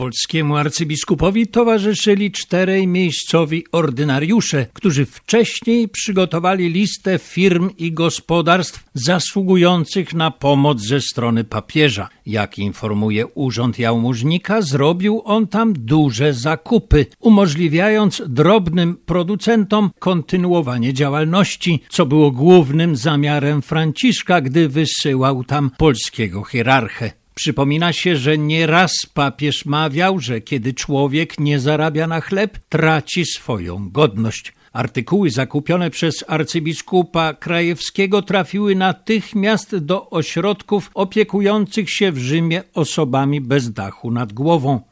polskiemu arcybiskupowi towarzyszyli 4 miejscowi ordynariusze, którzy wcześniej przygotowali listę firm i gospodarstw zasługujących na pomoc ze strony papieża. Jak informuje Urząd Jałmużnika, zrobił on tam duże zakupy, umożliwiając drobnym producentom kontynuowanie działalności, co było głównym zamiarem Franciszka, gdy wysyłał tam polskiego hierarchę. Przypomina się, że nieraz papież mawiał, że kiedy człowiek nie zarabia na chleb, traci swoją godność. Artykuły zakupione przez arcybiskupa Krajewskiego trafiły natychmiast do ośrodków opiekujących się w Rzymie osobami bez dachu nad głową.